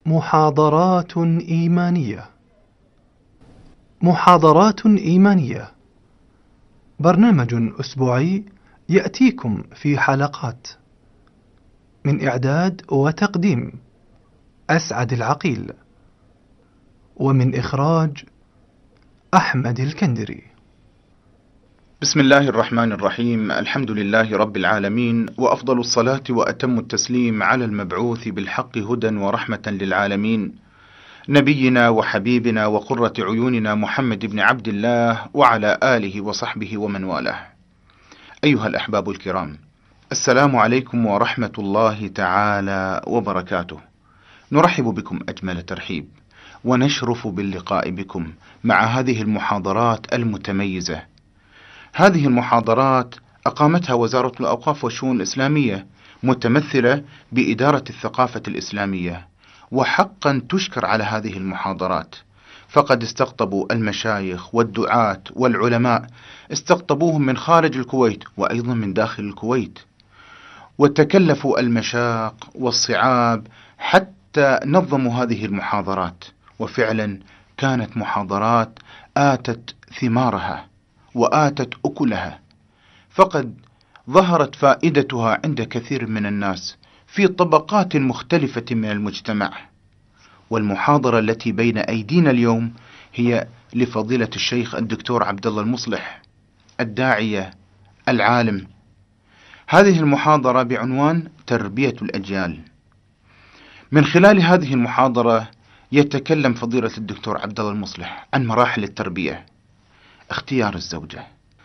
محاضرات إيمانية. محاضرات إيمانية برنامج أسبوعي يأتيكم في حلقات، من إعداد وتقديم أسعد العقيل، ومن إخراج أحمد الكندري. بسم الله الرحمن الرحيم. الحمد لله رب العالمين، وأفضل الصلاة وأتم التسليم على المبعوث بالحق هدى ورحمة للعالمين، نبينا وحبيبنا وقرة عيوننا محمد بن عبد الله، وعلى آله وصحبه ومن والاه. أيها الأحباب الكرام، السلام عليكم ورحمة الله تعالى وبركاته. نرحب بكم أجمل ترحيب، ونشرف باللقاء بكم مع هذه المحاضرات المتميزة. هذه المحاضرات أقامتها وزارة الأوقاف والشؤون الإسلامية، متمثلة بإدارة الثقافة الإسلامية، وحقا تشكر على هذه المحاضرات، فقد استقطبوا المشايخ والدعاة والعلماء، استقطبوهم من خارج الكويت وأيضا من داخل الكويت، وتكلفوا المشاق والصعاب حتى نظموا هذه المحاضرات، وفعلا كانت محاضرات آتت ثمارها وآتت أكلها، فقد ظهرت فائدتها عند كثير من الناس في طبقات مختلفة من المجتمع. والمحاضرة التي بين أيدينا اليوم هي لفضيلة الشيخ الدكتور عبد الله المصلح، الداعية العالم. هذه المحاضرة بعنوان تربية الأجيال. من خلال هذه المحاضرة يتكلم فضيلة الدكتور عبد الله المصلح عن مراحل التربية، اختيار الزوجة،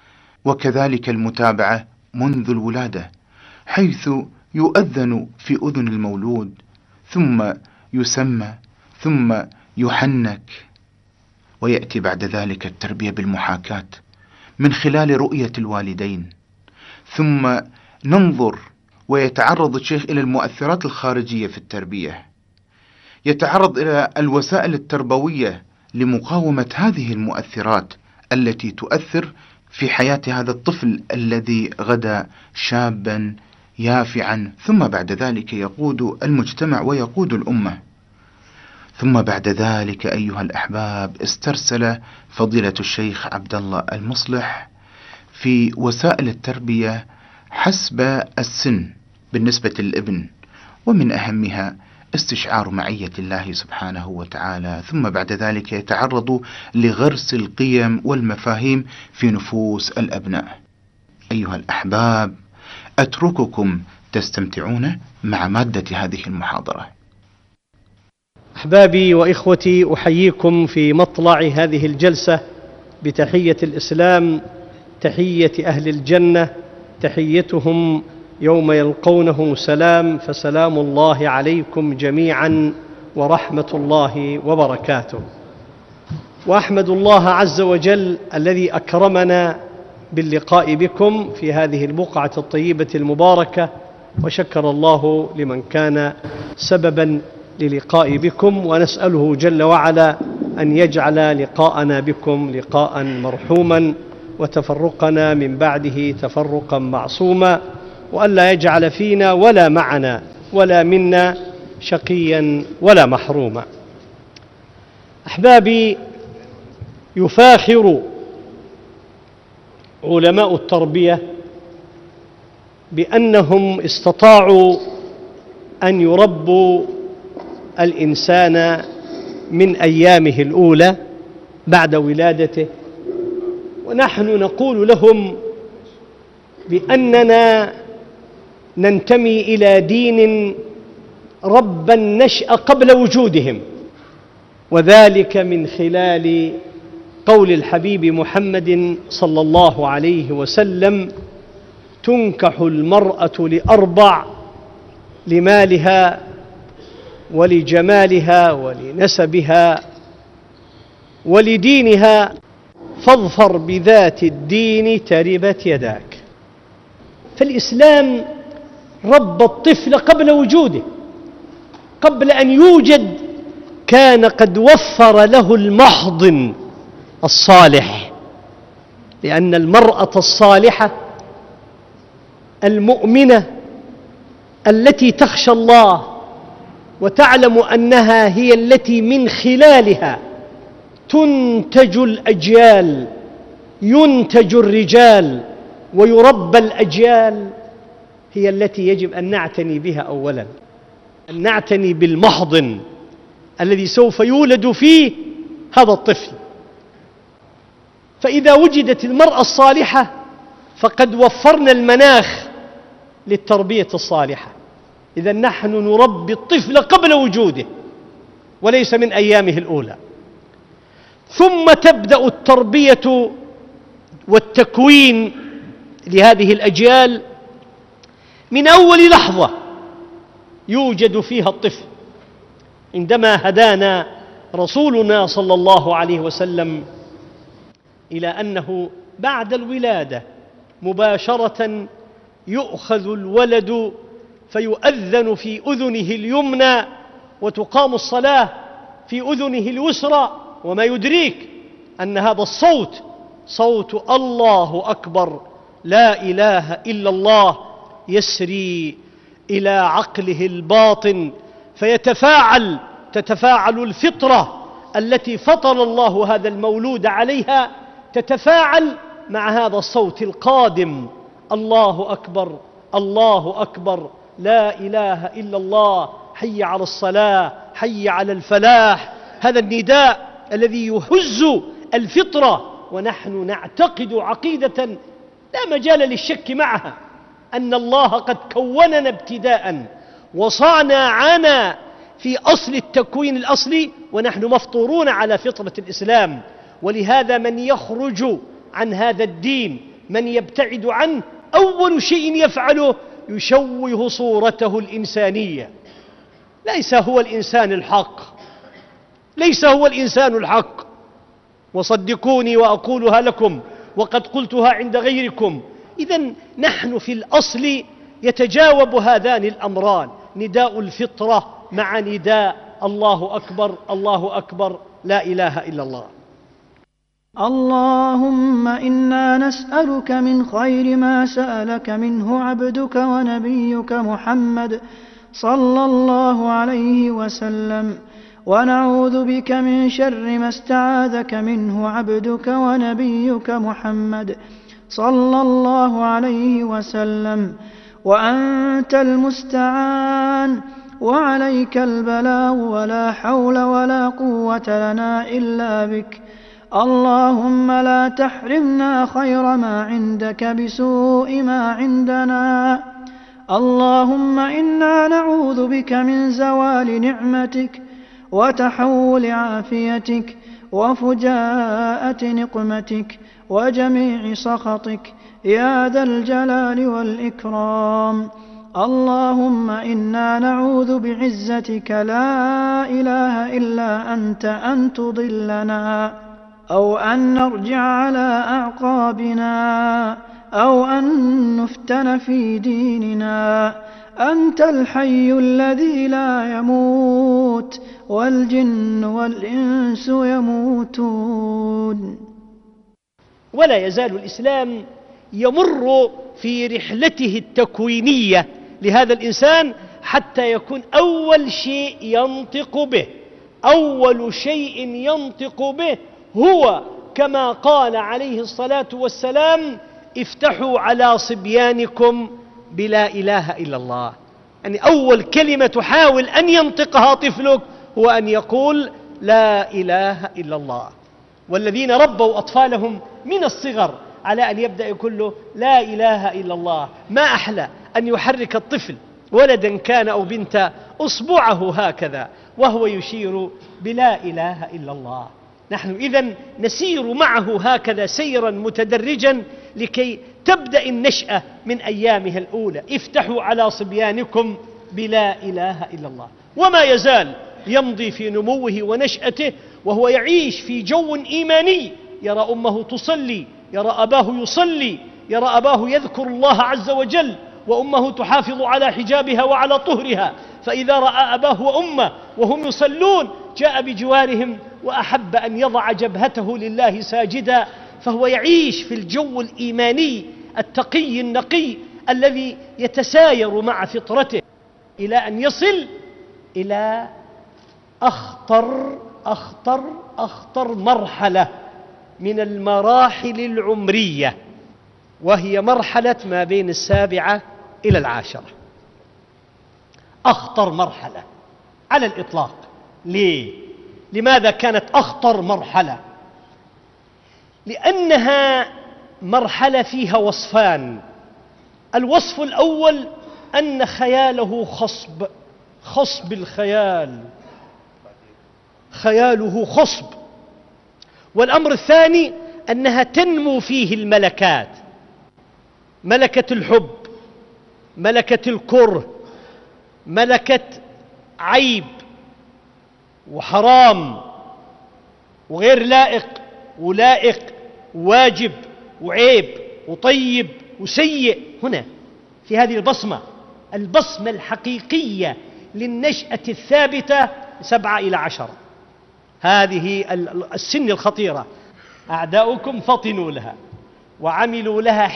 وكذلك المتابعة منذ الولادة، حيث يؤذن في أذن المولود، ثم يسمى، ثم يحنك، ويأتي بعد ذلك التربية بالمحاكاة من خلال رؤية الوالدين، ثم ننظر ويتعرض الشيخ إلى المؤثرات الخارجية في التربية، يتعرض إلى الوسائل التربوية لمقاومة هذه المؤثرات التي تؤثر في حياة هذا الطفل الذي غدا شابا يافعا، ثم بعد ذلك يقود المجتمع ويقود الأمة. ثم بعد ذلك أيها الأحباب استرسل فضيلة الشيخ عبد الله المصلح في وسائل التربية حسب السن بالنسبة للابن، ومن أهمها استشعار معية الله سبحانه وتعالى، ثم بعد ذلك يتعرض لغرس القيم والمفاهيم في نفوس الأبناء. أيها الأحباب، أترككم تستمتعون مع مادة هذه المحاضرة. أحبابي وإخوتي، أحييكم في مطلع هذه الجلسة بتحية الإسلام، تحية أهل الجنة، تحيتهم يوم يلقونه سلام، فسلام الله عليكم جميعا ورحمة الله وبركاته. وأحمد الله عز وجل الذي أكرمنا باللقاء بكم في هذه البقعة الطيبة المباركة، وشكر الله لمن كان سببا للقاء بكم، ونسأله جل وعلا أن يجعل لقاءنا بكم لقاء مرحوما، وتفرقنا من بعده تفرقا معصوما، وألا يجعل فينا ولا معنا ولا منا شقيا ولا محروما. أحبابي، يفاخر علماء التربية بأنهم استطاعوا أن يربوا الإنسان من أيامه الأولى بعد ولادته، ونحن نقول لهم بأننا ننتمي إلى دين رب النشأ قبل وجودهم، وذلك من خلال قول الحبيب محمد صلى الله عليه وسلم: تنكح المرأة لأربع: لمالها ولجمالها ولنسبها ولدينها، فاظفر بذات الدين تربت يداك. فالإسلام رب الطفل قبل وجوده، قبل أن يوجد كان قد وفر له المحضن الصالح، لأن المرأة الصالحة المؤمنة التي تخشى الله وتعلم أنها هي التي من خلالها تنتج الأجيال، ينتج الرجال ويربى الأجيال، هي التي يجب أن نعتني بها أولا، أن نعتني بالمحضن الذي سوف يولد فيه هذا الطفل. فإذا وجدت المرأة الصالحة فقد وفرنا المناخ للتربية الصالحة. إذا نحن نربي الطفل قبل وجوده وليس من أيامه الأولى، ثم تبدأ التربية والتكوين لهذه الأجيال من أول لحظة يوجد فيها الطفل. عندما هدانا رسولنا صلى الله عليه وسلم إلى أنه بعد الولادة مباشرة يؤخذ الولد فيؤذن في أذنه اليمنى وتقام الصلاة في أذنه اليسرى، وما يدريك أن هذا الصوت صوت الله أكبر لا إله إلا الله يسري إلى عقله الباطن تتفاعل الفطرة التي فطر الله هذا المولود عليها، تتفاعل مع هذا الصوت القادم: الله أكبر الله أكبر لا إله إلا الله، حي على الصلاة، حي على الفلاح. هذا النداء الذي يهز الفطرة، ونحن نعتقد عقيدة لا مجال للشك معها أن الله قد كوننا ابتداء وصعنا عنا في أصل التكوين الأصلي، ونحن مفطورون على فطرة الإسلام. ولهذا من يخرج عن هذا الدين، من يبتعد عنه، أول شيء يفعله يشوه صورته الإنسانية. ليس هو الإنسان الحق، ليس هو الإنسان الحق. وصدقوني وأقولها لكم وقد قلتها عند غيركم. إذن نحن في الأصل يتجاوب هذان الأمران: نداء الفطرة مع نداء الله أكبر الله أكبر لا إله إلا الله. اللهم إنا نسألك من خير ما سألك منه عبدك ونبيك محمد صلى الله عليه وسلم، ونعوذ بك من شر ما استعاذك منه عبدك ونبيك محمد صلى الله عليه وسلم، وأنت المستعان وعليك البلاغ، ولا حول ولا قوة لنا إلا بك. اللهم لا تحرمنا خير ما عندك بسوء ما عندنا. اللهم إنا نعوذ بك من زوال نعمتك وتحول عافيتك وفجاءة نقمتك وجميع سخطك يا ذا الجلال والإكرام. اللهم إنا نعوذ بعزتك لا إله إلا أنت أن تضلنا أو أن نرجع على أعقابنا أو أن نفتن في ديننا. أنت الحي الذي لا يموت والجن والإنس يموتون. ولا يزال الإسلام يمر في رحلته التكوينية لهذا الإنسان حتى يكون أول شيء ينطق به هو كما قال عليه الصلاة والسلام: افتحوا على صبيانكم بلا إله إلا الله. يعني أول كلمة تحاول أن ينطقها طفلك هو أن يقول لا إله إلا الله. والذين ربوا أطفالهم من الصغر على أن يبدأ يقول له لا إله إلا الله، ما أحلى أن يحرك الطفل ولدا كان أو بنتا أصبعه هكذا وهو يشير بلا إله إلا الله. نحن إذن نسير معه هكذا سيرا متدرجا لكي تبدأ النشأة من أيامها الأولى. افتحوا على صبيانكم بلا إله إلا الله. وما يزال يمضي في نموه ونشأته وهو يعيش في جو إيماني، يرى أمه تصلي، يرى أباه يصلي، يرى أباه يذكر الله عز وجل، وأمه تحافظ على حجابها وعلى طهرها. فإذا رأى أباه وأمه وهم يصلون جاء بجوارهم وأحب أن يضع جبهته لله ساجدا. فهو يعيش في الجو الإيماني التقي النقي الذي يتساير مع فطرته إلى أن يصل إلى أخطر مرحلة من المراحل العمرية، وهي مرحلة ما بين 7 إلى 10. أخطر مرحلة على الإطلاق. ليه؟ لماذا كانت أخطر مرحلة؟ لأنها مرحلة فيها وصفان. الوصف الأول أن خياله خصب الخيال، خياله خصب. والأمر الثاني أنها تنمو فيه الملكات، ملكة الحب، ملكة الكره، ملكة عيب وحرام وغير لائق ولائق، واجب وعيب وطيب وسيء. هنا في هذه البصمة الحقيقية للنشأة الثابتة 7 إلى 10. هذه السن الخطيرة. أعداؤكم فطنوا لها وعملوا لها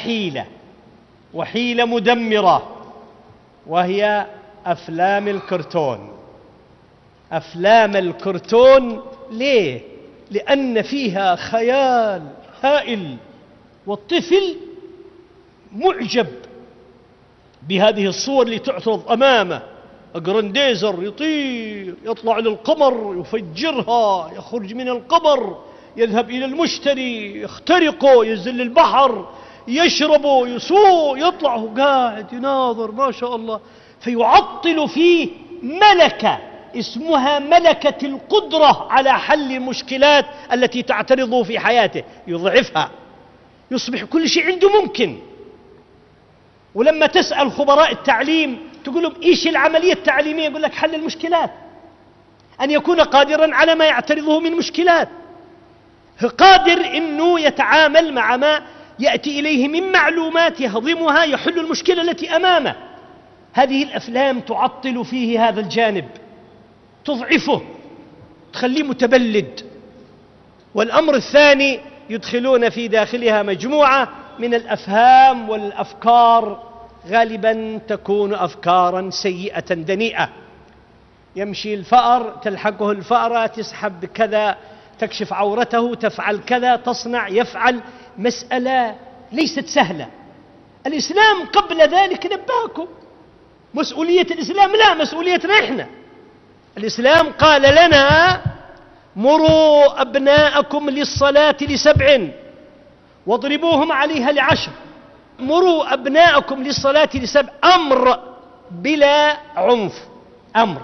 حيلة مدمرة، وهي أفلام الكرتون. أفلام الكرتون ليه؟ لأن فيها خيال هائل، والطفل معجب بهذه الصور اللي تعرض أمامه. أجرنديزر يطير، يطلع للقمر، يفجرها، يخرج من القمر، يذهب إلى المشتري، يخترقه، ينزل البحر، يشربه، يسوء، يطلع قاعد يناظر ما شاء الله. فيعطل فيه ملكة اسمها ملكة القدرة على حل المشكلات التي تعترضه في حياته، يضعفها، يصبح كل شيء عنده ممكن. ولما تسأل خبراء التعليم تقول لهم إيش العملية التعليمية؟ يقول لك حل المشكلات، أن يكون قادرا على ما يعترضه من مشكلات، قادر أنه يتعامل مع ما يأتي إليه من معلومات يهضمها، يحل المشكلة التي أمامه. هذه الأفلام تعطل فيه هذا الجانب، تضعفه، تخليه متبلد. والأمر الثاني يدخلون في داخلها مجموعة من الأفهام والأفكار، غالبا تكون أفكارا سيئة دنيئة. يمشي الفأر، تلحقه الفأرة، تسحب كذا، تكشف عورته، تفعل كذا، تصنع، يفعل. مسألة ليست سهلة. الإسلام قبل ذلك نبهكم. مسؤولية الإسلام لا، مسؤوليتنا إحنا. الإسلام قال لنا: مروا أبناءكم للصلاة ل7 واضربوهم عليها ل10. مروا أبناءكم للصلاة ل7، أمر بلا عنف، أمر.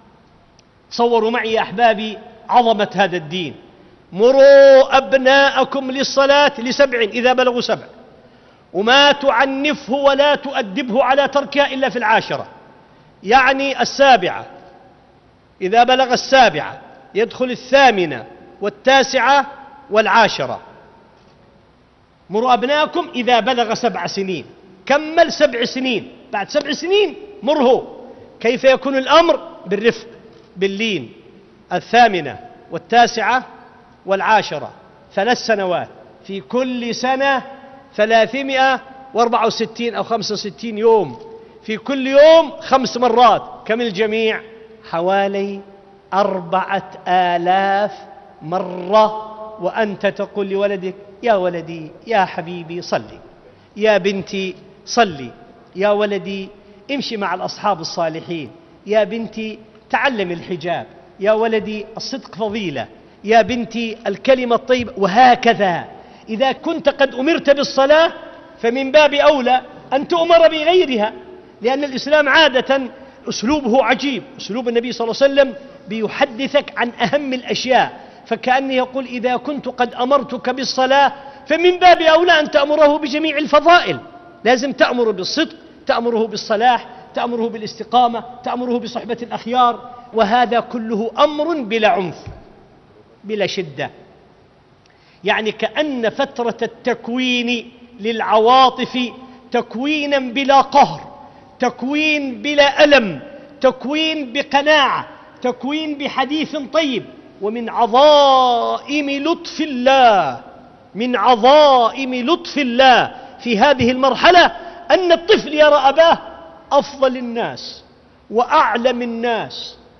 تصوروا معي يا أحبابي عظمة هذا الدين. مروا أبناءكم للصلاة ل7 إذا بلغوا 7، وما تعنفه ولا تؤدبه على تركها إلا في 10، يعني 7، إذا بلغ 7 يدخل 8 و9 و10. مروا أبناءكم إذا بلغ 7 سنين، كمل 7 سنين، بعد 7 سنين مره. كيف يكون الأمر؟ بالرفق، باللين. 8 و9 و10، 3 سنوات، في كل سنة 364 أو 65 يوم، في كل يوم 5 مرات. كم الجميع؟ حوالي 4000 مرة. وأنت تقول لولدك: يا ولدي، يا حبيبي صلي، يا بنتي صلي، يا ولدي امشي مع الأصحاب الصالحين، يا بنتي تعلم الحجاب، يا ولدي الصدق فضيلة، يا بنتي الكلمة الطيبة، وهكذا. إذا كنت قد أمرت بالصلاة فمن باب أولى أن تؤمر بغيرها، لأن الإسلام عادة أسلوبه عجيب. أسلوب النبي صلى الله عليه وسلم بيحدثك عن أهم الأشياء، فكأنه يقول: إذا كنت قد أمرتك بالصلاة فمن باب أولى أن تأمره بجميع الفضائل. لازم تأمر بالصدق، تأمره بالصلاح، تأمره بالاستقامة، تأمره بصحبة الأخيار. وهذا كله أمر بلا عنف، بلا شدة. يعني كأن فترة التكوين للعواطف تكوينا بلا قهر، تكوين بلا ألم، تكوين بقناعة، تكوين بحديث طيب. ومن عظائم لطف الله، من عظائم لطف الله في هذه المرحلة أن الطفل يرى أباه أفضل الناس وأعلم الناس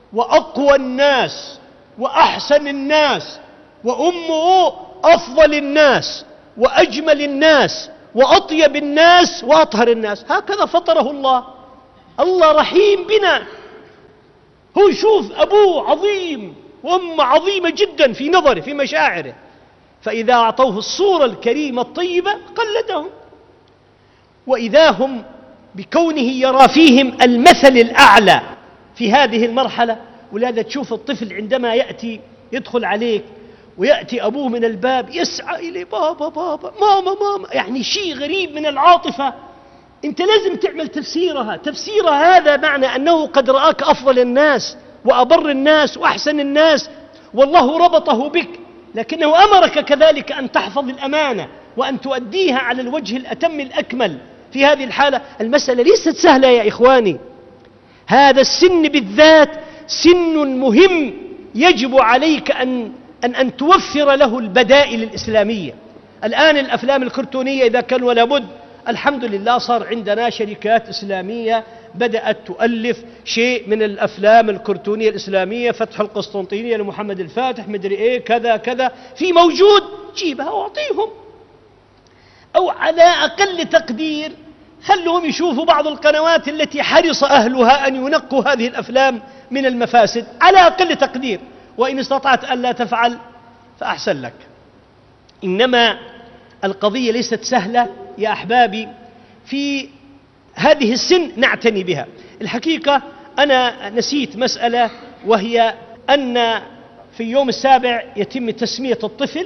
وأقوى الناس وأحسن الناس، وأمه أفضل الناس وأجمل الناس وأطيب الناس وأطهر الناس. هكذا فطره الله. الله رحيم بنا. هو شوف أبوه عظيم وأمه عظيمة جدا في نظره في مشاعره، فإذا أعطوه الصورة الكريمة الطيبة قلدهم، وإذا هم بكونه يرى فيهم المثل الأعلى في هذه المرحلة. ولهذا تشوف الطفل عندما يأتي يدخل عليك ويأتي أبوه من الباب يسعى إليه، بابا بابا، ماما ماما، يعني شيء غريب من العاطفة. أنت لازم تعمل تفسيرها هذا معنى أنه قد رآك أفضل الناس وأبر الناس وأحسن الناس، والله ربطه بك، لكنه أمرك كذلك أن تحفظ الأمانة وأن تؤديها على الوجه الأتم الأكمل. في هذه الحالة المسألة ليست سهلة يا إخواني. هذا السن بالذات سن مهم، يجب عليك أن توفر له البدائل الإسلامية. الآن الأفلام الكرتونية إذا كان ولا بد، الحمد لله صار عندنا شركات إسلامية بدأت تؤلف شيء من الأفلام الكرتونية الإسلامية، فتح القسطنطينية لمحمد الفاتح، مدري إيه، كذا كذا، في موجود، جيبها وأعطيهم. أو على أقل تقدير خلهم يشوفوا بعض القنوات التي حرص أهلها أن ينقوا هذه الأفلام من المفاسد على أقل تقدير، وإن استطعت أن لا تفعل فأحسن لك. إنما القضية ليست سهلة يا أحبابي، في هذه السن نعتني بها. الحقيقة أنا نسيت مسألة، وهي أن في يوم السابع يتم تسمية الطفل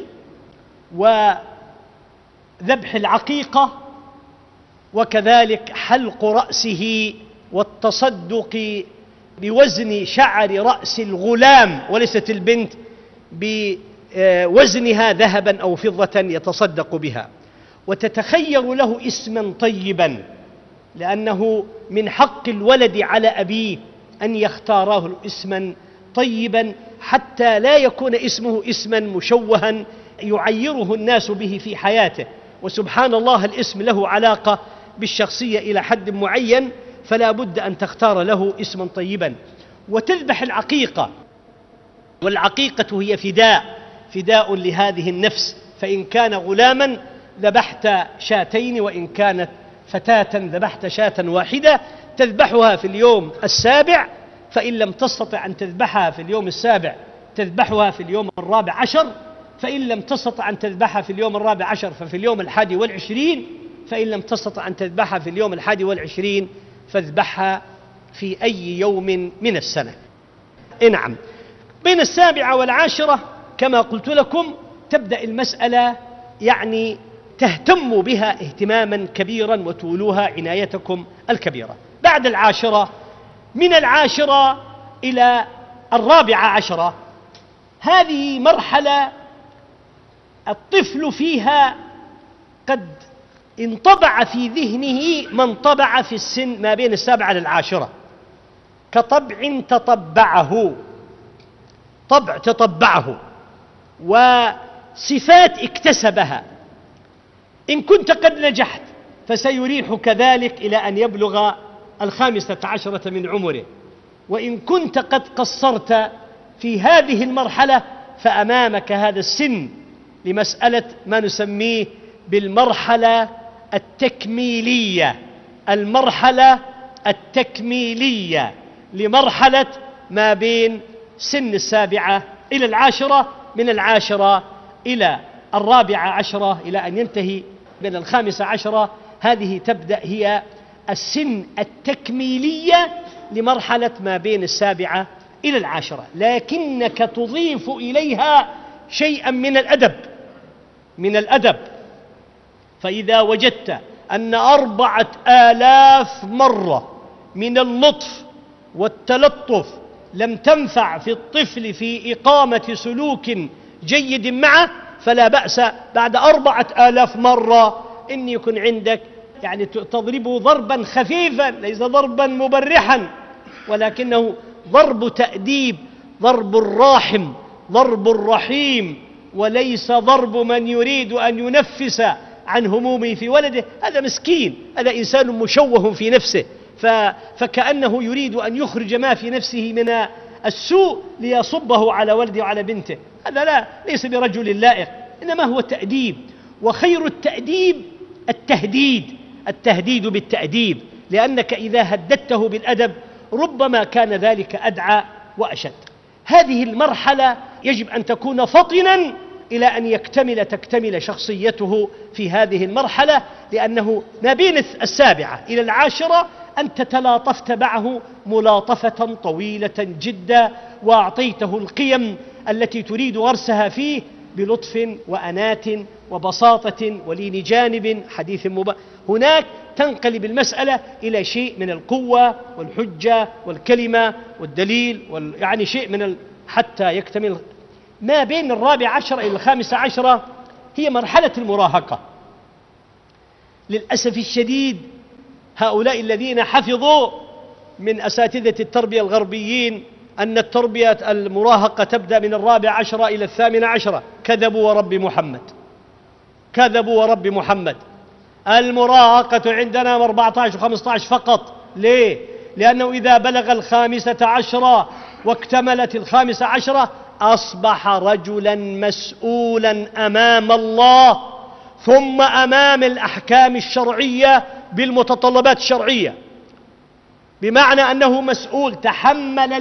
وذبح العقيقة، وكذلك حلق رأسه والتصدق بوزن شعر رأس الغلام وليست البنت بوزنها ذهبا أو فضة يتصدق بها، وتتخير له اسما طيبا، لأنه من حق الولد على أبيه أن يختاره اسما طيبا حتى لا يكون اسمه اسما مشوها يعيره الناس به في حياته. وسبحان الله الاسم له علاقة بالشخصية إلى حد معين، فلا بد أن تختار له اسما طيبا. وتذبح العقيقة، والعقيقة هي فداء لهذه النفس، فإن كان غلاما ذبحت شاتين، وإن كانت فتاة ذبحت شاة واحدة، تذبحها في اليوم السابع، فإن لم تستطع أن تذبحها في اليوم السابع تذبحها في اليوم 14، فإن لم تستطع أن تذبحها في اليوم 14 ففي اليوم 21، فإن لم تستطع أن تذبحها في اليوم 21 فاذبحها في أي يوم من السنة. نعم، بين 7 و10 كما قلت لكم تبدأ المسألة يعني تهتم بها اهتماما كبيرا وتولوها عنايتكم الكبيرة. بعد 10 من 10 إلى 14 هذه مرحلة الطفل فيها قد انطبع في ذهنه ما انطبع في السن ما بين 7 ل10، كطبع تطبعه وصفات اكتسبها. إن كنت قد نجحت فسيريحك ذلك إلى أن يبلغ 15 من عمره، وإن كنت قد قصرت في هذه المرحلة فأمامك هذا السن لمسألة ما نسميه بالمرحلة التكميلية، المرحلة التكميلية لمرحلة ما بين سن 7 إلى 10، من 10 إلى 14 إلى أن ينتهي بين 15. هذه تبدأ هي السن التكميلية لمرحلة ما بين 7 إلى 10، لكنك تضيف إليها شيئا من الأدب. فإذا وجدت أن 4000 مرة من اللطف والتلطف لم تنفع في الطفل في إقامة سلوك جيد معه، فلا بأس بعد 4000 مرة إن يكون عندك يعني تضربه ضربا خفيفا، ليس ضربا مبرحا، ولكنه ضرب تأديب، ضرب الراحم، ضرب الرحيم، وليس ضرب من يريد أن ينفس عن همومه في ولده. هذا مسكين، هذا إنسان مشوه في نفسه، فكأنه يريد أن يخرج ما في نفسه من السوء ليصبه على ولده وعلى بنته، هذا لا، ليس برجل لائق، إنما هو تأديب. وخير التأديب التهديد بالتأديب، لأنك إذا هددته بالأدب ربما كان ذلك أدعى وأشد. هذه المرحلة يجب أن تكون فطنا إلى أن تكتمل شخصيته في هذه المرحلة، لأنه ما بين 7 إلى 10 أنت تلاطفت معه ملاطفة طويلة جدا، وأعطيته القيم التي تريد غرسها فيه بلطف وأنات وبساطة ولين جانب حديث هناك تنقلب المسألة إلى شيء من القوة والحجة والكلمة والدليل يعني شيء من حتى يكتمل. ما بين 14 إلى 15 هي مرحلة المراهقة. للأسف الشديد هؤلاء الذين حفظوا من أساتذة التربية الغربيين أن التربية المراهقة تبدأ من 14 إلى 18، كذبوا ورب محمد، كذبوا ورب محمد. المراهقة عندنا 14 و15 فقط. ليه؟ لأنه إذا بلغ 15 واكتملت 15 أصبح رجلا مسؤولا أمام الله، ثم أمام الأحكام الشرعية بالمتطلبات الشرعية، بمعنى أنه مسؤول، تحمل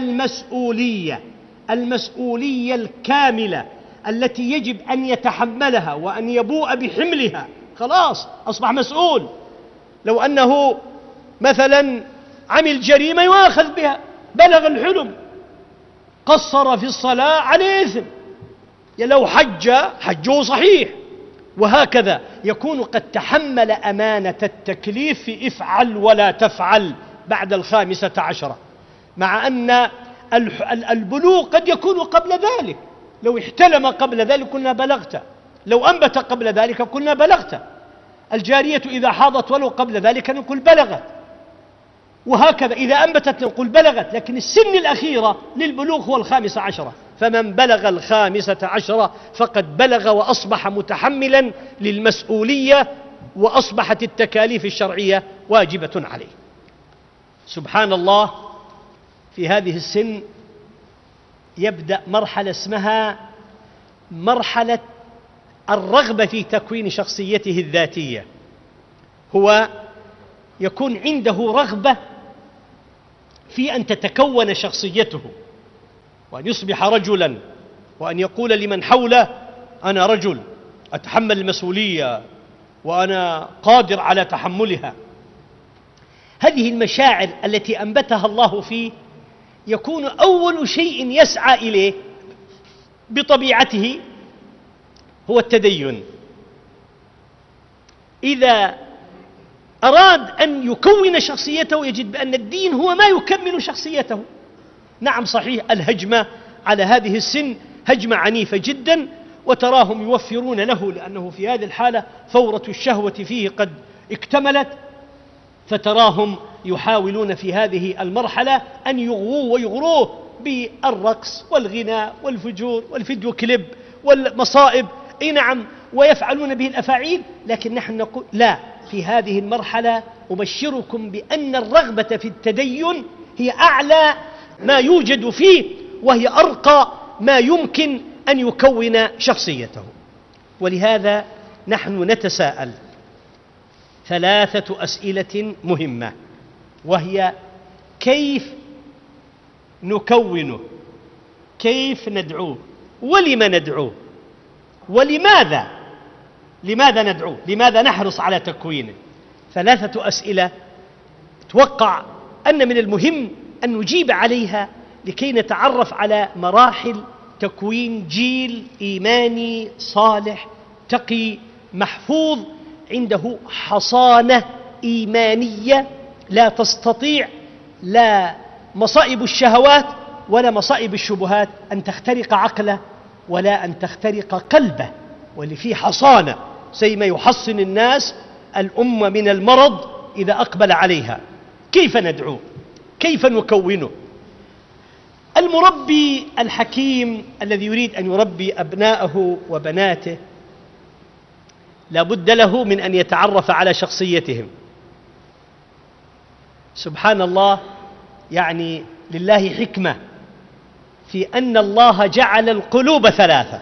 المسؤولية الكاملة التي يجب أن يتحملها وأن يبوء بحملها. خلاص أصبح مسؤول. لو أنه مثلا عمل جريمة يؤاخذ بها، بلغ الحلم، قصر في الصلاة عليه إثم، لو حجه صحيح، وهكذا يكون قد تحمل أمانة التكليف في افعل ولا تفعل بعد 15، مع أن البلوغ قد يكون قبل ذلك. لو احتلم قبل ذلك قلنا بلغت، لو أنبت قبل ذلك قلنا بلغت، الجارية إذا حاضت ولو قبل ذلك نقول بلغت، وهكذا إذا أنبتت نقول بلغت. لكن السن الأخيرة للبلوغ هو 15، فمن بلغ 15 فقد بلغ وأصبح متحملا للمسؤولية، وأصبحت التكاليف الشرعية واجبة عليه. سبحان الله، في هذه السن يبدأ مرحلة اسمها مرحلة الرغبة في تكوين شخصيته الذاتية. هو يكون عنده رغبة في أن تتكون شخصيته، وأن يصبح رجلا، وأن يقول لمن حوله أنا رجل أتحمل المسؤولية وأنا قادر على تحملها. هذه المشاعر التي أنبتها الله فيه يكون أول شيء يسعى إليه بطبيعته هو التدين. إذا أراد أن يكون شخصيته يجد بأن الدين هو ما يكمل شخصيته. نعم صحيح، الهجمة على هذه السن هجمة عنيفة جدا، وتراهم يوفرون له، لأنه في هذه الحالة ثورة الشهوة فيه قد اكتملت، فتراهم يحاولون في هذه المرحلة أن يغووه ويغروه بالرقص والغناء والفجور والفيديو كليب والمصائب، أي نعم، ويفعلون به الأفاعيل. لكن نحن نقول لا، في هذه المرحلة أبشركم بأن الرغبة في التدين هي أعلى ما يوجد فيه، وهي أرقى ما يمكن أن يكون شخصيته. ولهذا نحن نتساءل 3 أسئلة مهمة، وهي كيف نكونه، كيف ندعوه، ولما ندعوه، ولماذا ندعوه، لماذا نحرص على تكوينه. 3 أسئلة أتوقع أن من المهم أن نجيب عليها لكي نتعرف على مراحل تكوين جيل إيماني صالح تقي محفوظ، عنده حصانة إيمانية لا تستطيع لا مصائب الشهوات ولا مصائب الشبهات أن تخترق عقله ولا أن تخترق قلبه، واللي فيه حصانة زي ما يحصن الناس الأمة من المرض إذا أقبل عليها. كيف ندعوه؟ كيف نكونه؟ المربي الحكيم الذي يريد أن يربي أبناءه وبناته لا بد له من أن يتعرف على شخصيتهم. سبحان الله، يعني لله حكمة في أن الله جعل القلوب ثلاثة: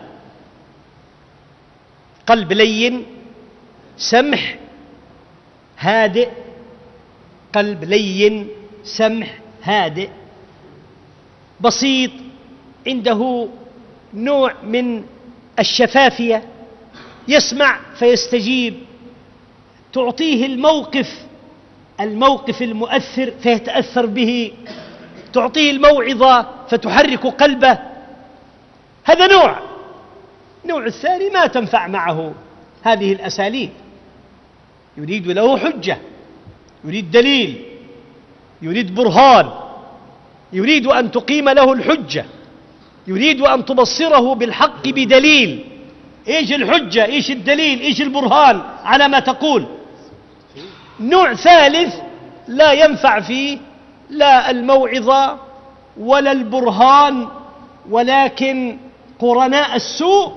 قلب لين سمح هادئ، قلب لين سمح هادئ بسيط، عنده نوع من الشفافية، يسمع فيستجيب، تعطيه الموقف المؤثر فيتأثر به، تعطيه الموعظة فتحرك قلبه. هذا نوع الثاني ما تنفع معه هذه الأساليب، يريد له حجة، يريد دليل، يريد برهان، يريد أن تقيم له الحجة، يريد أن تبصره بالحق بدليل. إيش الحجة؟ إيش الدليل؟ إيش البرهان على ما تقول؟ نوع ثالث لا ينفع فيه لا الموعظة ولا البرهان، ولكن قرناء السوء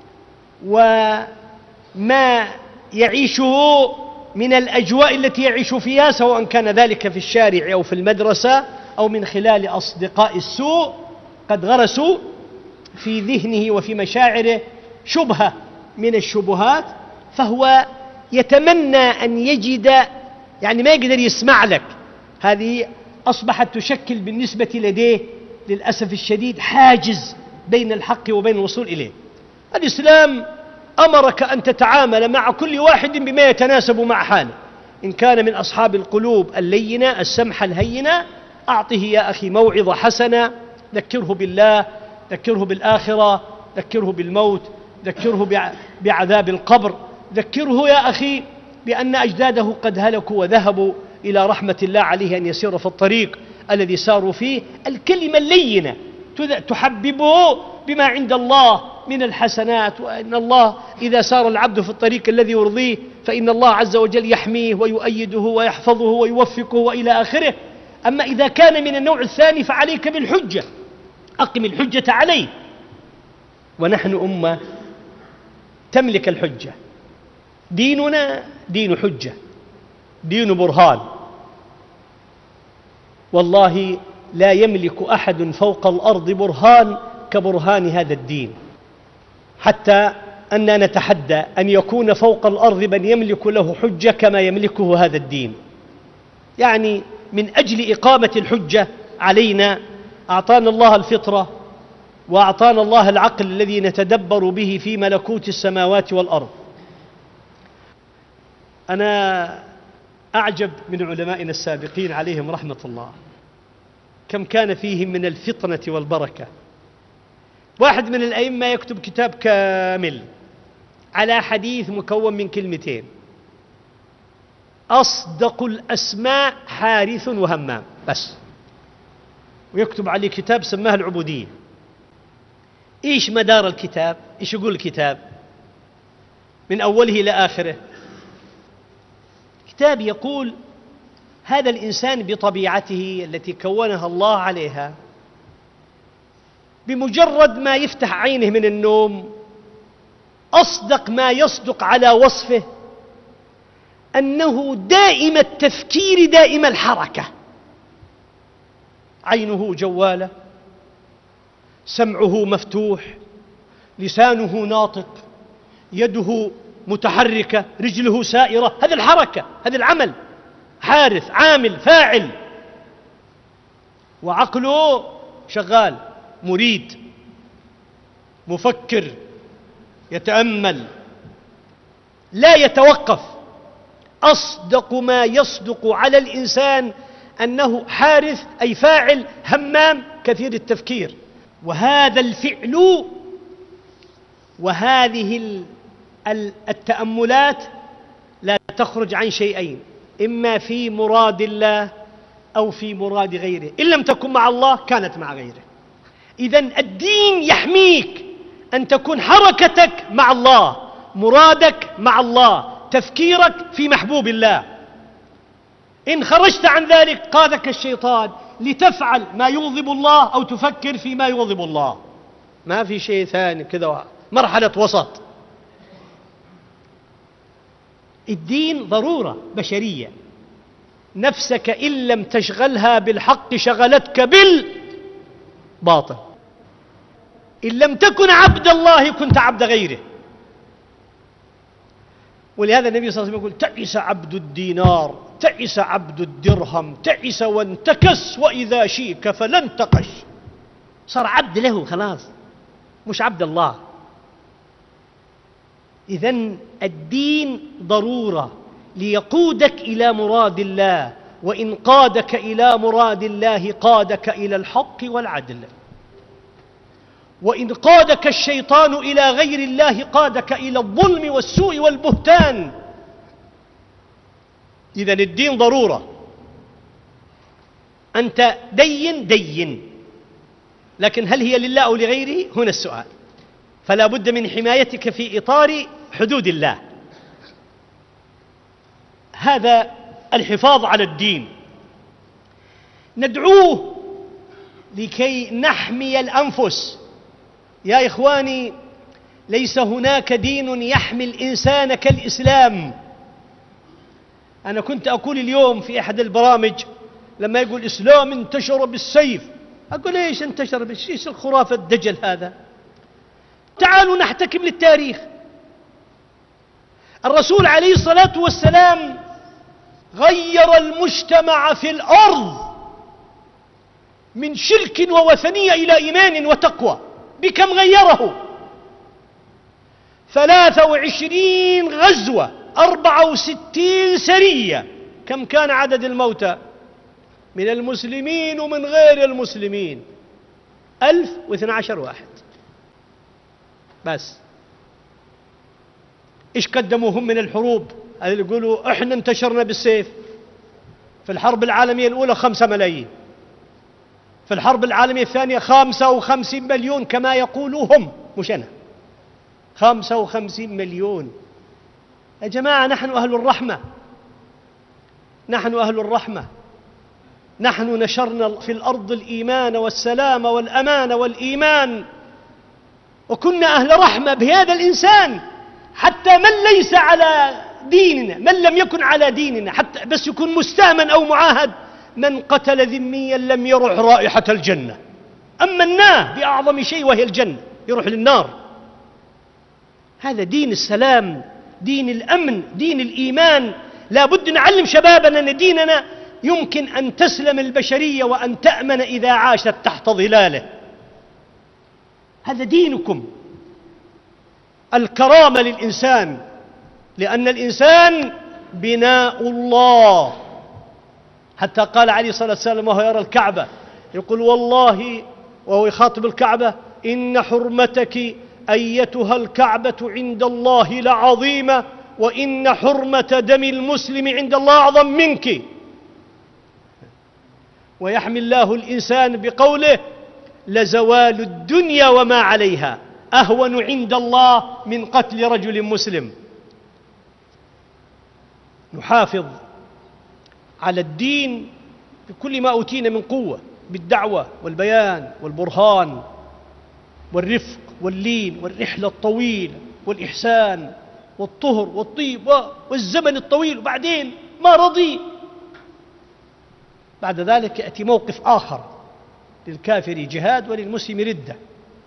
وما يعيشه من الأجواء التي يعيش فيها، سواء كان ذلك في الشارع أو في المدرسة أو من خلال أصدقاء السوء قد غرسوا في ذهنه وفي مشاعره شبهة من الشبهات، فهو يتمنى أن يجد، يعني ما يقدر يسمع لك. هذه أصبحت تشكل بالنسبة لديه للأسف الشديد حاجز بين الحق وبين الوصول إليه. الإسلام أمرك أن تتعامل مع كل واحد بما يتناسب مع حاله. إن كان من أصحاب القلوب اللينة السمحة الهينة، أعطه يا أخي موعظة حسنة، ذكره بالله، ذكره بالآخرة، ذكره بالموت، ذكره بعذاب القبر، ذكره يا أخي بأن أجداده قد هلكوا وذهبوا إلى رحمة الله، عليه أن يسير في الطريق الذي ساروا فيه. الكلمة اللينة تحببه بما عند الله من الحسنات، وأن الله إذا سار العبد في الطريق الذي يرضيه فإن الله عز وجل يحميه ويؤيده ويحفظه ويوفقه وإلى آخره. أما إذا كان من النوع الثاني فعليك بالحجة، أقم الحجة عليه. ونحن أمة تملك الحجة، ديننا دين حجة، دين برهان. والله لا يملك أحد فوق الأرض برهان كبرهان هذا الدين، حتى أننا نتحدى أن يكون فوق الأرض من يملك له حجة كما يملكه هذا الدين. يعني من أجل إقامة الحجة علينا أعطانا الله الفطرة، وأعطانا الله العقل الذي نتدبر به في ملكوت السماوات والأرض. أنا أعجب من علمائنا السابقين عليهم رحمة الله، كم كان فيهم من الفطنة والبركة. واحد من الأئمة يكتب كتاب كامل على حديث مكون من كلمتين: أصدق الأسماء حارث وهمام، بس. ويكتب عليه كتاب سماه العبودية. إيش مدار الكتاب؟ إيش يقول الكتاب من أوله إلى آخره؟ كتاب يقول هذا الإنسان بطبيعته التي كونها الله عليها، بمجرد ما يفتح عينه من النوم أصدق ما يصدق على وصفه أنه دائم التفكير دائم الحركة. عينه جوالة، سمعه مفتوح، لسانه ناطق، يده متحركة، رجله سائرة. هذه الحركة، هذا العمل، حارث عامل فاعل. وعقله شغال، مريد، مفكر، يتأمل، لا يتوقف. أصدق ما يصدق على الإنسان أنه حارث أي فاعل، همام، كثير التفكير. وهذا الفعل وهذه التأملات لا تخرج عن شيئين: إما في مراد الله أو في مراد غيره. إن لم تكن مع الله كانت مع غيره. إذن الدين يحميك أن تكون حركتك مع الله، مرادك مع الله، تفكيرك في محبوب الله. إن خرجت عن ذلك قادك الشيطان لتفعل ما يغضب الله أو تفكر فيما يغضب الله. ما في شيء ثاني كذا، مرحلة وسط. الدين ضرورة بشرية، نفسك إن لم تشغلها بالحق شغلتك بالباطل. إن لم تكن عبد الله كنت عبد غيره. ولهذا النبي صلى الله عليه وسلم يقول تعس عبد الدينار، تعس عبد الدرهم، تعس وانتكس، وإذا شيك فلن تقش. صار عبد له خلاص، مش عبد الله. إذن الدين ضرورة ليقودك إلى مراد الله، وإن قادك إلى مراد الله قادك إلى الحق والعدل، وإن قادك الشيطان إلى غير الله قادك إلى الظلم والسوء والبهتان. إذن الدين ضرورة. أنت دين، لكن هل هي لله أو لغيره؟ هنا السؤال. فلا بد من حمايتك في إطار حدود الله. هذا الحفاظ على الدين. ندعوه لكي نحمي الأنفس. يا إخواني، ليس هناك دين يحمي الإنسان كالإسلام. أنا كنت أقول اليوم في أحد البرامج لما يقول الإسلام انتشر بالسيف، أقول إيش انتشر بالسيف؟ إيش الخرافة الدجل هذا؟ تعالوا نحتكم للتاريخ. الرسول عليه الصلاة والسلام غير المجتمع في الأرض من شرك ووثنية إلى إيمان وتقوى. بكم غيره؟ 23 غزوة، 64 سرية. كم كان عدد الموتى من المسلمين ومن غير المسلمين؟ 1012 واحد بس. إيش قدموا هم من الحروب؟ اللي يقولوا إحنا انتشرنا بالسيف. في الحرب العالمية الأولى 5 ملايين، في الحرب العالمية الثانية 55 مليون كما يقولوا هم، مش أنا. 55 مليون. يا جماعة، نحن أهل الرحمة، نحن أهل الرحمة. نحن نشرنا في الأرض الإيمان والسلام والأمان والإيمان، وكنا أهل رحمة بهذا الإنسان، حتى من ليس على ديننا، من لم يكن على ديننا، حتى بس يكون مستأمن أو معاهد، من قتل ذميا لم يرح رائحة الجنة. أمناه بأعظم شيء وهي الجنة، يروح للنار. هذا دين السلام، دين الأمن، دين الإيمان. لا بد نعلم شبابنا أن ديننا يمكن أن تسلم البشرية وأن تأمن إذا عاشت تحت ظلاله. هذا دينكم. الكرامة للإنسان، لأن الإنسان بناء الله. حتى قال عليه الصلاة والسلام وهو يرى الكعبة، يقول والله، وهو يخاطب الكعبة، إن حرمتك أيتها الكعبة عند الله لعظيمة، وإن حرمة دم المسلم عند الله أعظم منك. ويحمي الله الإنسان بقوله لزوال الدنيا وما عليها أهون عند الله من قتل رجل مسلم. نحافظ على الدين بكل ما أوتينا من قوة، بالدعوة والبيان والبرهان والرفق واللين والرحلة الطويلة والإحسان والطهر والطيب والزمن الطويل. وبعدين ما رضي، بعد ذلك يأتي موقف آخر، للكافر جهاد وللمسلم ردة.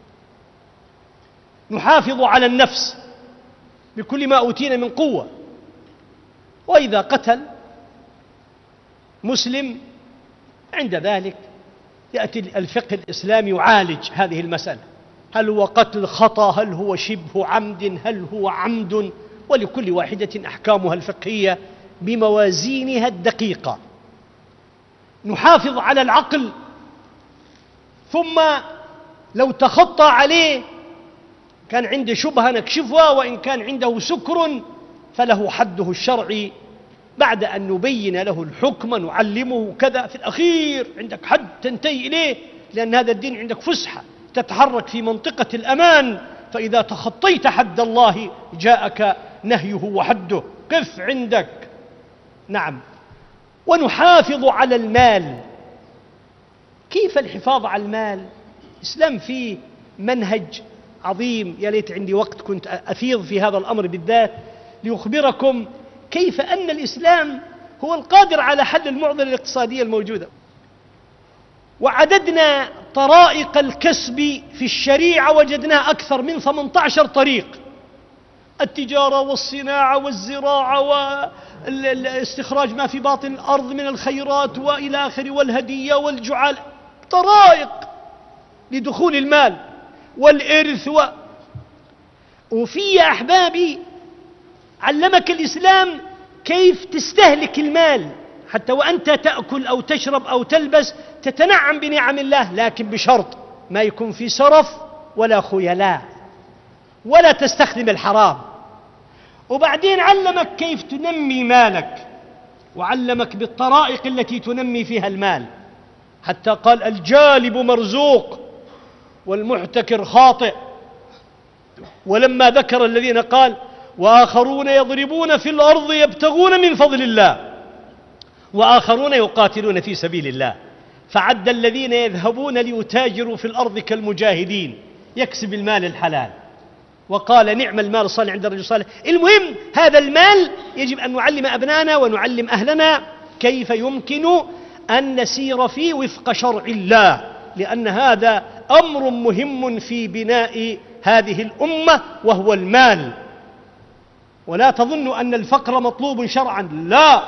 نحافظ على النفس بكل ما أوتينا من قوة. وإذا قتل مسلم عند ذلك يأتي الفقه الإسلامي يعالج هذه المسألة. هل هو قتل خطأ؟ هل هو شبه عمد؟ هل هو عمد؟ ولكل واحدة أحكامها الفقهية بموازينها الدقيقة. نحافظ على العقل، ثم لو تخطى عليه كان عنده شبهة نكشفها، وإن كان عنده سكر فله حده الشرعي. بعد أن نبين له الحكم نعلمه كذا، في الأخير عندك حد تنتهي إليه، لأن هذا الدين عندك فسحة تتحرك في منطقة الأمان. فإذا تخطيت حد الله جاءك نهيه وحده، قف عندك. نعم. ونحافظ على المال. كيف الحفاظ على المال؟ الإسلام فيه منهج عظيم. يا ليت عندي وقت كنت أفيض في هذا الأمر بالذات ليخبركم كيف أن الإسلام هو القادر على حل المعضلة الاقتصادية الموجودة. وعددنا طرائق الكسب في الشريعة وجدناها أكثر من 18 طريق: التجارة والصناعة والزراعة والاستخراج ما في باطن الأرض من الخيرات وإلى آخره، والهدية والجعال، طرائق لدخول المال والإرث وفي يا أحبابي علمك الإسلام كيف تستهلك المال، حتى وأنت تأكل أو تشرب أو تلبس تتنعم بنعم الله، لكن بشرط ما يكون في سرف ولا خيلاء ولا تستخدم الحرام. وبعدين علمك كيف تنمي مالك، وعلمك بالطرائق التي تنمي فيها المال، حتى قال: الجالب مرزوق والمحتكر خاطئ. ولما ذكر الذين قال: وآخرون يضربون في الأرض يبتغون من فضل الله وآخرون يقاتلون في سبيل الله، فعد الذين يذهبون ليتاجروا في الأرض كالمجاهدين يكسب المال الحلال، وقال: نعم المال الصالح عند الرجل الصالح. المهم هذا المال يجب أن نعلم أبنانا ونعلم أهلنا كيف يمكن أن نسير فيه وفق شرع الله، لأن هذا أمر مهم في بناء هذه الأمة وهو المال. ولا تظن أن الفقر مطلوب شرعا، لا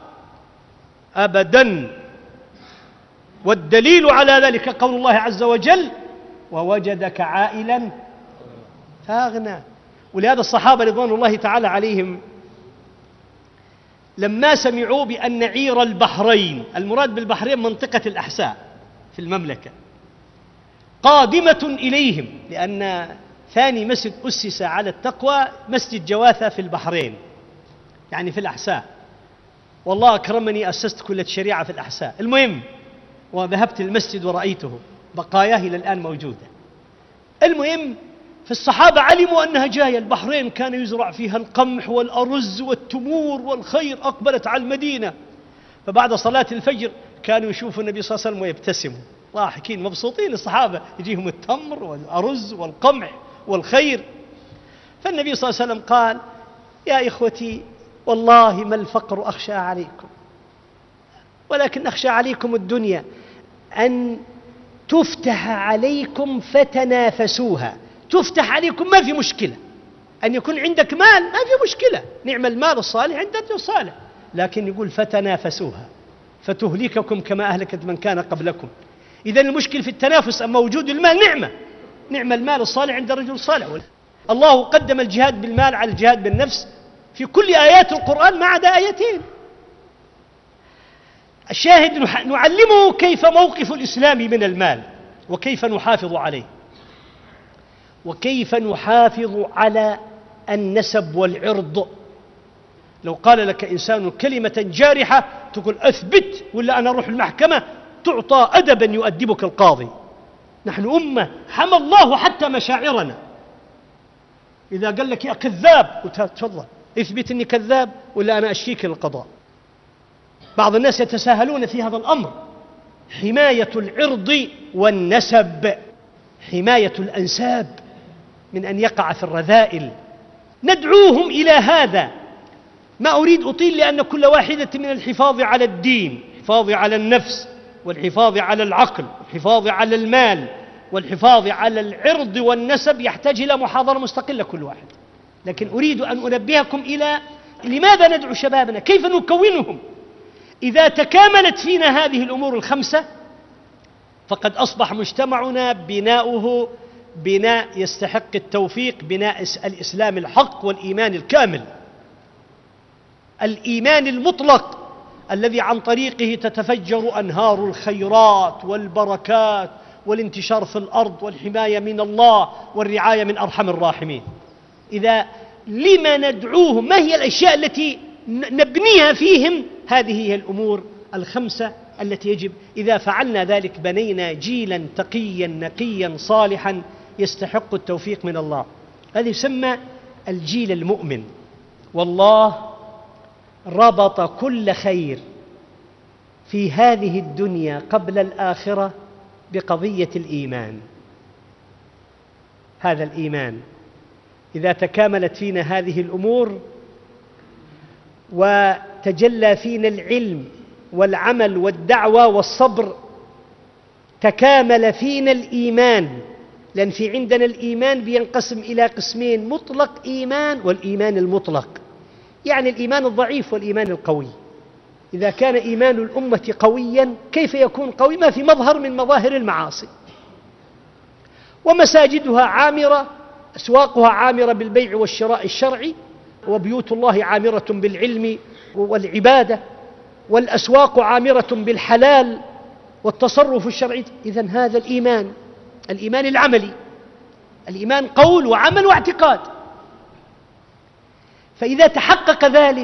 أبدا. والدليل على ذلك قول الله عز وجل: ووجدك عائلا فأغنى. ولهذا الصحابة رضوان الله تعالى عليهم لما سمعوا بأن عير البحرين، المراد بالبحرين منطقة الأحساء في المملكة، قادمة إليهم، لأن ثاني مسجد أسس على التقوى مسجد جواثة في البحرين، يعني في الأحساء، والله أكرمني أسست كلية الشريعة في الأحساء. المهم وذهبت المسجد ورأيته، بقاياه إلى الآن موجودة. المهم فالصحابة علموا أنها جاية. البحرين كان يزرع فيها القمح والأرز والتمور والخير، أقبلت على المدينة. فبعد صلاة الفجر كانوا يشوفوا النبي صلى الله عليه وسلم ويبتسموا ضاحكين مبسوطين، الصحابة يجيهم التمر والأرز والقمح والخير. فالنبي صلى الله عليه وسلم قال: يا إخوتي والله ما الفقر أخشى عليكم، ولكن أخشى عليكم الدنيا، أن تفتح عليكم فتنافسوها. تفتح عليكم ما في مشكلة، أن يكون عندك مال ما في مشكلة، نعم المال الصالح عند الرجل الصالح، لكن يقول فتنافسوها فتهلككم كما أهلكت من كان قبلكم. إذن المشكل في التنافس، أما وجود المال نعمة، نعم المال الصالح عند الرجل الصالح. الله قدم الجهاد بالمال على الجهاد بالنفس في كل آيات القرآن ما عدا آيتين. الشاهد نعلمه كيف موقف الإسلام من المال، وكيف نحافظ عليه، وكيف نحافظ على النسب والعرض. لو قال لك إنسان كلمة جارحة تقول أثبت ولا أنا أروح المحكمة، تعطى أدبا يؤدبك القاضي. نحن أمة حمى الله حتى مشاعرنا. إذا قال لك يا كذاب تفضل اثبت أني كذاب ولا أنا أشيك للقضاء. بعض الناس يتساهلون في هذا الأمر. حماية العرض والنسب، حماية الأنساب من أن يقع في الرذائل، ندعوهم إلى هذا. ما أريد أطيل، لأن كل واحدة من الحفاظ على الدين، الحفاظ على النفس، والحفاظ على العقل، والحفاظ على المال، والحفاظ على العرض والنسب يحتاج إلى محاضرة مستقلة كل واحد. لكن أريد أن أنبهكم إلى لماذا ندعو شبابنا، كيف نكونهم. إذا تكاملت فينا هذه الأمور الخمسة فقد أصبح مجتمعنا بناؤه بناء يستحق التوفيق، بناء الإسلام الحق والإيمان الكامل، الإيمان المطلق الذي عن طريقه تتفجر أنهار الخيرات والبركات والانتشار في الأرض والحماية من الله والرعاية من أرحم الراحمين. إذا لما ندعوهم، ما هي الأشياء التي نبنيها فيهم؟ هذه هي الأمور الخمسة التي يجب، إذا فعلنا ذلك بنينا جيلا تقيا نقيا صالحا يستحق التوفيق من الله. هذا يسمى الجيل المؤمن. والله ربط كل خير في هذه الدنيا قبل الآخرة بقضية الإيمان. هذا الإيمان إذا تكاملت فينا هذه الأمور وتجلى فينا العلم والعمل والدعوة والصبر تكامل فينا الإيمان، لأن في عندنا الإيمان بينقسم إلى قسمين: مطلق إيمان والإيمان المطلق، يعني الإيمان الضعيف والإيمان القوي. إذا كان إيمان الأمة قويا كيف يكون قوي؟ ما في مظهر من مظاهر المعاصي، ومساجدها عامرة، أسواقها عامرة بالبيع والشراء الشرعي، وبيوت الله عامرة بالعلم والعبادة، والأسواق عامرة بالحلال والتصرف الشرعي. إذن هذا الإيمان العملي، الإيمان قول وعمل واعتقاد. فإذا تحقق ذلك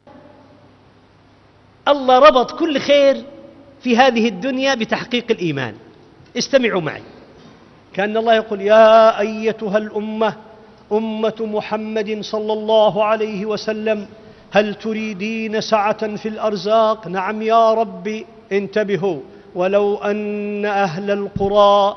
الله ربط كل خير في هذه الدنيا بتحقيق الإيمان. استمعوا معي، كأن الله يقول: يا أيتها الأمة، أمة محمد صلى الله عليه وسلم، هل تريدين سعة في الأرزاق؟ نعم يا ربي. انتبهوا: ولو أن أهل القرى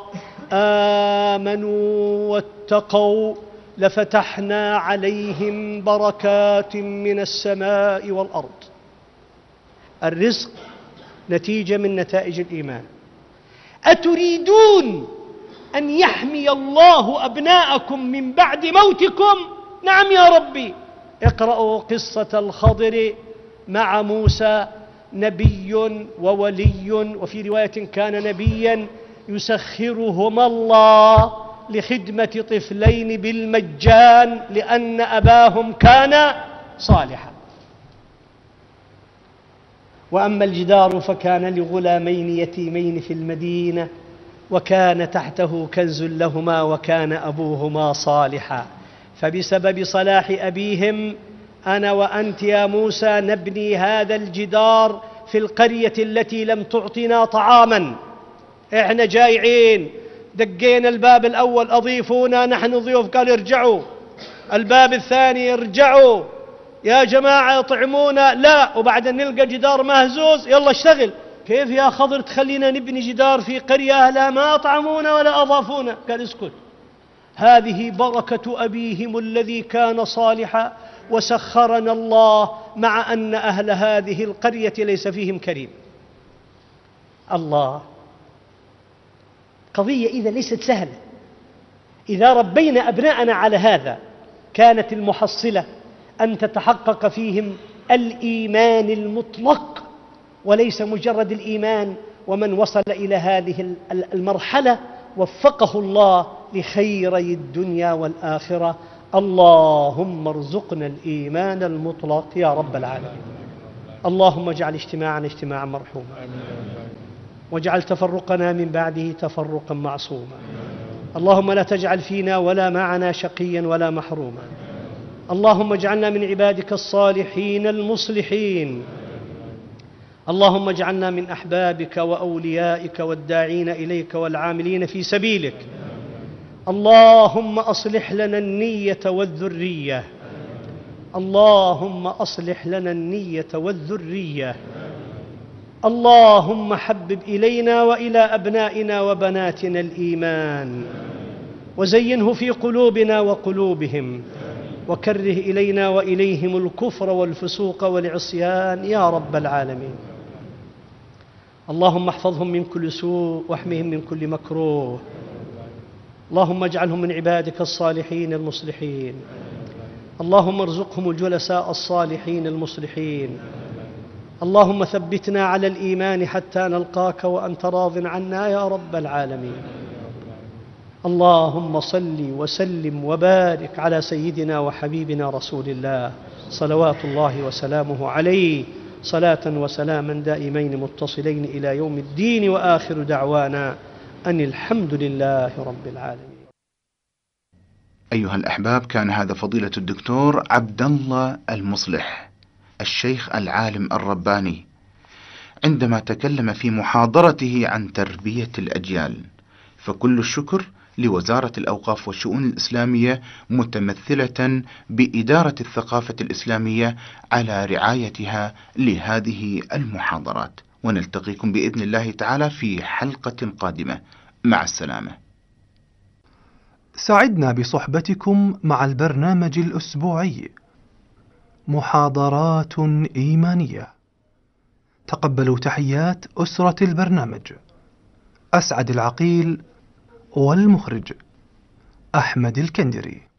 آمنوا واتقوا لفتحنا عليهم بركات من السماء والأرض. الرزق نتيجة من نتائج الإيمان. أتريدون أن يحمي الله أبناءكم من بعد موتكم؟ نعم يا ربي. اقرأوا قصة الخضر مع موسى، نبي وولي، وفي رواية كان نبيا، يسخرهما الله لخدمة طفلين بالمجان لأن أباهم كان صالحا. وأما الجدار فكان لغلامين يتيمين في المدينة وكان تحته كنز لهما وكان أبوهما صالحا، فبسبب صلاح أبيهم أنا وأنت يا موسى نبني هذا الجدار في القرية التي لم تعطنا طعاما. إحنا جايعين، دقينا الباب الأول: أضيفونا، نحن ضيوف. قال: ارجعوا. الباب الثاني: ارجعوا يا جماعة اطعمونا. لا. وبعدين نلقى جدار مهزوز: يلا اشتغل. كيف يا خضر تخلينا نبني جدار في قرية أهلها ما أطعمونا ولا أضافونا؟ قال: اسكت، هذه بركة أبيهم الذي كان صالحا، وسخرنا الله مع أن أهل هذه القرية ليس فيهم كريم. الله، قضية إذا ليست سهلة. إذا ربينا أبناءنا على هذا كانت المحصلة أن تتحقق فيهم الإيمان المطلق وليس مجرد الإيمان. ومن وصل إلى هذه المرحلة وفقه الله لخيري الدنيا والآخرة. اللهم ارزقنا الإيمان المطلق يا رب العالمين. اللهم اجعل اجتماعنا اجتماعا مرحوما، واجعل تفرقنا من بعده تفرقا معصوما. اللهم لا تجعل فينا ولا معنا شقيا ولا محروما. اللهم اجعلنا من عبادك الصالحين المصلحين. اللهم اجعلنا من أحبابك وأوليائك والداعين إليك والعاملين في سبيلك. اللهم أصلح لنا النية والذرية. اللهم أصلح لنا النية والذرية. اللهم حبب إلينا وإلى أبنائنا وبناتنا الإيمان، وزينه في قلوبنا وقلوبهم، وكره إلينا وإليهم الكفر والفسوق والعصيان يا رب العالمين. اللهم احفظهم من كل سوء واحمهم من كل مكروه. اللهم اجعلهم من عبادك الصالحين المصلحين. اللهم ارزقهم الجلساء الصالحين المصلحين. اللهم ثبتنا على الإيمان حتى نلقاك وأنت راض عنا يا رب العالمين. اللهم صل وسلم وبارك على سيدنا وحبيبنا رسول الله صلوات الله وسلامه عليه، صلاة وسلاما دائمين متصلين إلى يوم الدين. وآخر دعوانا أن الحمد لله رب العالمين. أيها الأحباب، كان هذا فضيلة الدكتور عبد الله المصلح، الشيخ العالم الرباني، عندما تكلم في محاضرته عن تربية الأجيال. فكل الشكر لوزارة الأوقاف والشؤون الإسلامية متمثلة بإدارة الثقافة الإسلامية على رعايتها لهذه المحاضرات. ونلتقيكم بإذن الله تعالى في حلقة قادمة. مع السلامة. سعدنا بصحبتكم مع البرنامج الأسبوعي محاضرات إيمانية. تقبلوا تحيات أسرة البرنامج. أسعد العقيل، والمخرج أحمد الكندري.